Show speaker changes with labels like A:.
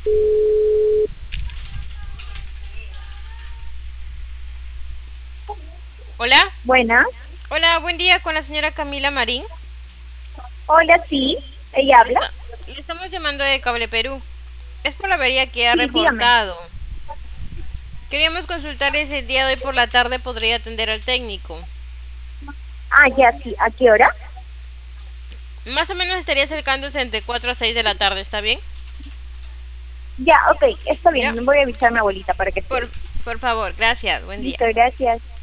A: Hola,
B: Buena.
A: hola, buen día con la señora Camila Marín.
B: Hola, sí. ¿Ella
A: Le,
B: habla?
A: esta- le estamos llamando de Cable Perú. Es por la avería que ha
B: Sí, dígame.
A: reportado. Queríamos consultarle si el día de hoy por la tarde podría atender al técnico.
B: Ah, ya, sí. ¿A qué hora?
A: Más o menos estaría acercándose entre 4 a 6 de la tarde, ¿está bien?
B: Ya, ok. Está
A: Ya,
B: bien. Voy a avisar a mi abuelita para que esté
A: por,
B: ahí.
A: por favor, gracias, buen día.
B: Listo, gracias.